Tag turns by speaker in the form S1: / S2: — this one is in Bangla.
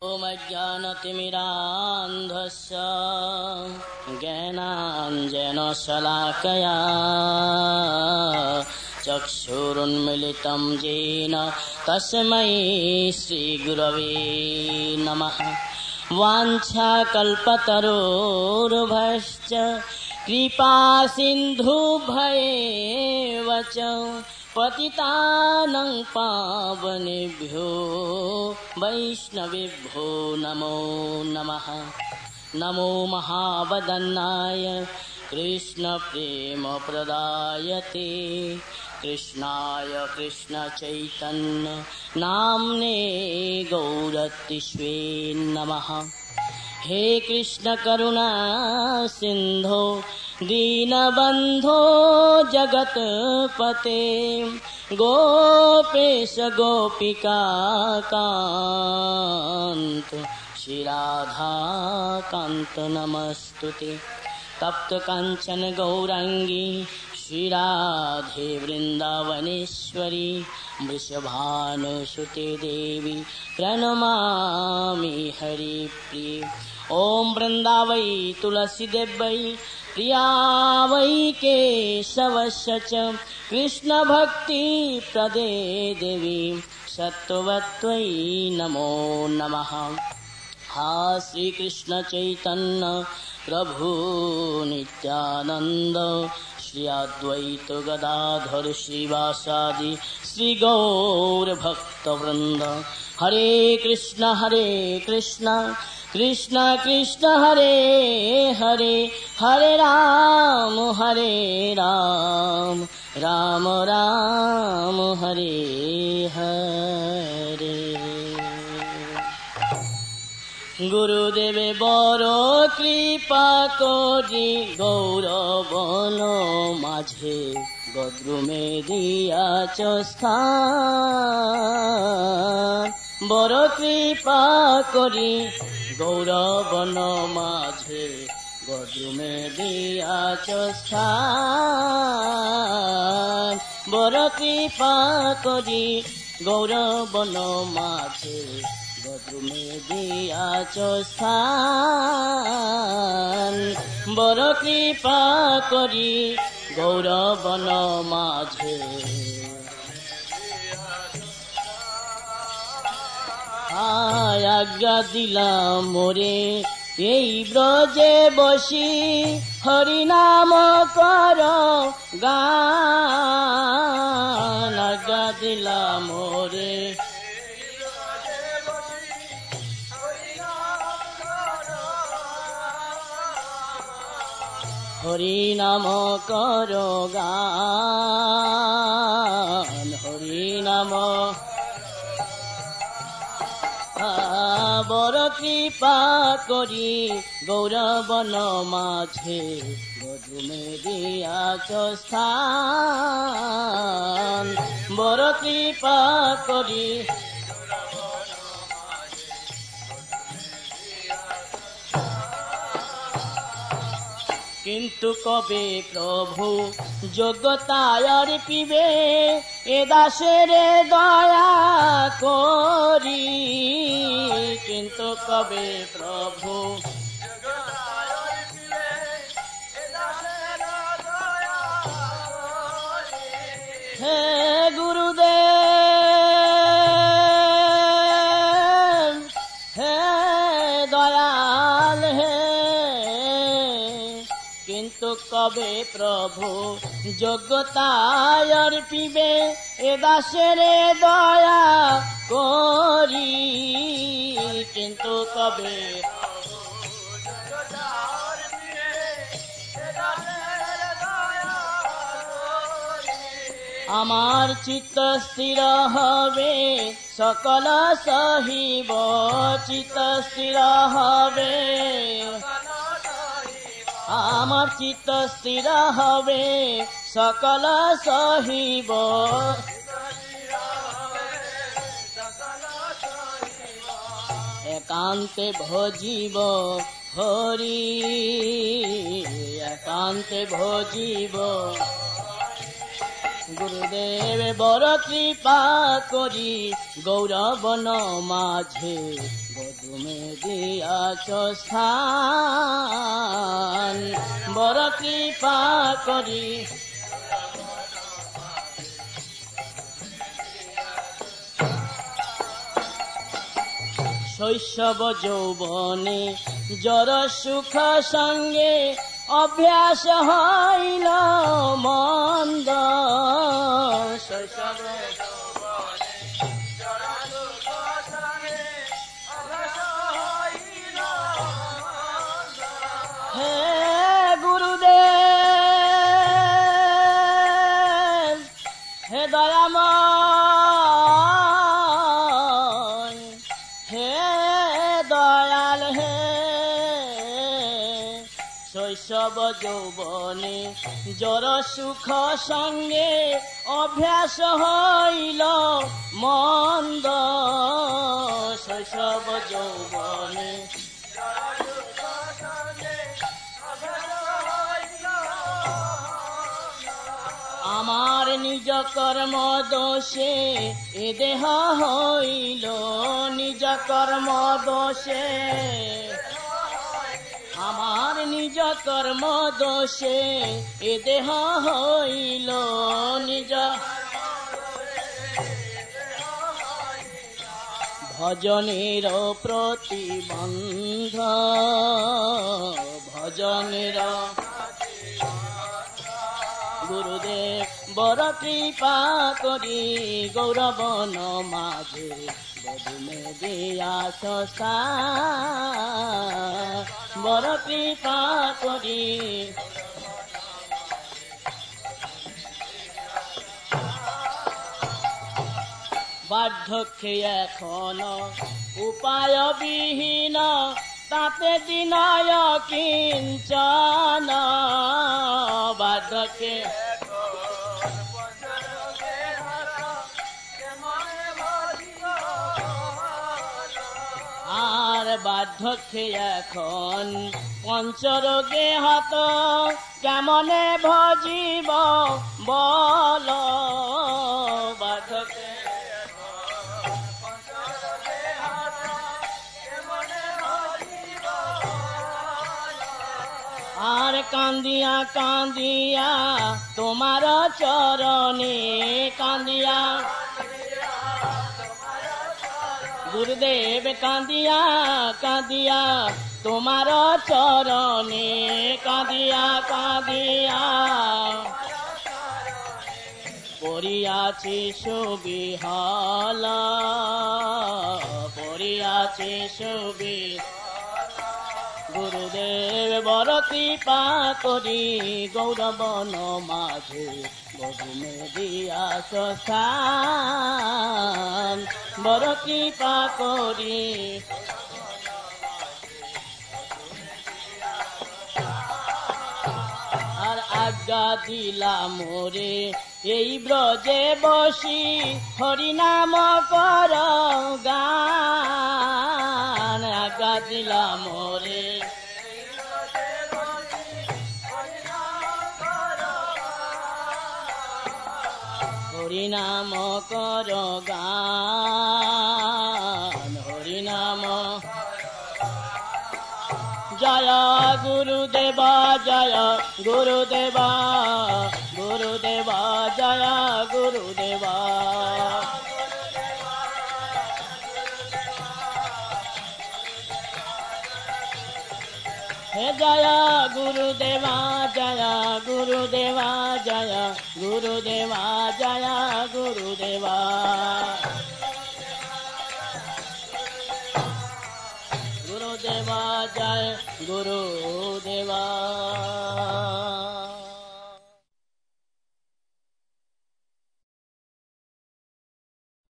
S1: ॐ अज्ञानतिमिरान्धस्य ज्ञानाञ्जनशलाकया चक्षुरुन्मिलितं येन तस्मै श्रीगुरवे नमः। वाञ्छाकल्पतरोर्भश्च कृपासिन्धुभ्येव च पतितानं पावनेभ्यो वैष्णवेभ्यो नमो नमः। नमो महावदन्नाय कृष्णप्रेमप्रदायते कृष्णाय कृष्णचैतन्य नाम्ने गौरतिष्वे नमः। हे कृष्ण करुणा सिंधो दीनबंधो जगतपते गोपेश गोपिका कांत श्री राधा कांत नमस्तुते। तप्त कांचन गौरांगी श्री राधे वृंदावनेश्वरी वृषभानुसुते देवी प्रणमामि हरिप्रिये। ओम वृंदावै तुलसी देवै प्रिया वै केशवस्य च कृष्ण भक्ति प्रदे देवी सत्वत्वै नमो नमः। हा श्री कृष्ण चैतन्य प्रभु नित्यानंद श्री अद्वैत गदाधर श्रीवासादि श्री गौर भक्त वृंद। हरे कृष्ण कृष्ण कृष्ण हरे हरे हरे राम राम राम हरे हरे। गुरुदेवे बड़ो कृपा करी गौरवन माझे गद्रुमे दियाच स्थान। बड़ो कृपा करी गौरवन माझे गद्रुमे दियाच स्थान। बड़ो कृपा करी गौरवन माझे गद्रुमे दियाच स्थान। बड़ कृपा करी गौरवन माझे आज्ञा दिला मोरे এই ব্রজে বসি হরি নাম কর গান। আজ্ঞা দিলা মোরে হরি নাম কর গান। হরি নাম বড় কৃপা করি গৌরবন মাঝে গদ্রুমে দিয়াছ স্থান। বড় কৃপা করি কিন্তু কবে প্রভু যোগ্যতায়র পিবে এ দাসের দয়া করি। কিন্তু কবে প্রভু হে গুরুদেব হে দয়াল হে। কিন্তু কবে প্রভু যোগ্যতায়র পিবে এ দাসের দয়া করি। কিন্তু কবে আমার চিত্ত স্থির হবে সকল সহিব। চিত্ত স্থির হবে আমার চিত্ত স্থির হবে সকল সহিব। একান্তে ভজিব হরি একান্তে ভজিব। গুরুদেব বড় কৃপা করি গৌরবন মাঝে বধুমে দিয়াছ স্থান, বড় কৃপা করি শৈশব যৌবনে জর সুখ সঙ্গে অভ্যাস হইল মন্দ, শৈশব হে গুরুদেব হে দয়াময় হে দয়াল হে, শৈশব যৌবনে জর সুখ সঙ্গে অভ্যাস হইল মন্দ, শৈশব যৌবনে আমার নিজ কর্ম দোষে এ দেহ হইল, নিজ কর্ম দোষে আমার নিজ কর্ম দোষে এ দেহ হইল নিজ, ভজনের প্রতিবন্ধ ভজনের গুরুদেব বড় কৃপা করি গৌরবন মাঝে বধুমে দিয়াছ স্থান, বড় কৃপা করি বার্ধক্যে এখন উপায় বিহীন, তাতে দিনয় কিঞ্চন, বার্ধক্যে আর বার্ধক্যে এখন পঞ্চরোগে হত, কেমনে ভজিব বল, বার্ধক্যে আর কান্দিয়া কান্দিয়া তোমার চরণে, কান্দিয়া গুরুদেব কান্দিয়া কাঁদিয়া তোমার চরণে, কাঁদিয়া কাঁদিয়া পড়িয়াছি সুবিহল, পড়িয়াছি গুরুদেব বড় কৃপা করি গৌরবন মাঝে বধুমে দিয়াছ স্থান, বড় কৃপা করি আর আজ্ঞা দিলা মোরে এই ব্রজে বসি হরিনাম কর গান, আজ্ঞা দিলা মোরে হরিনাম কর গান, হরিনাম জয় গুরুদেবা জয় গুরুদেবা, গুরুদেবা জয় গুরুদেবা, হে জয় গুরুদেবা জয় গুরুদেবা জয় গুরুদেবা জয় গুরুদেবা, গুরুদেবা জয় গুরুদেবা।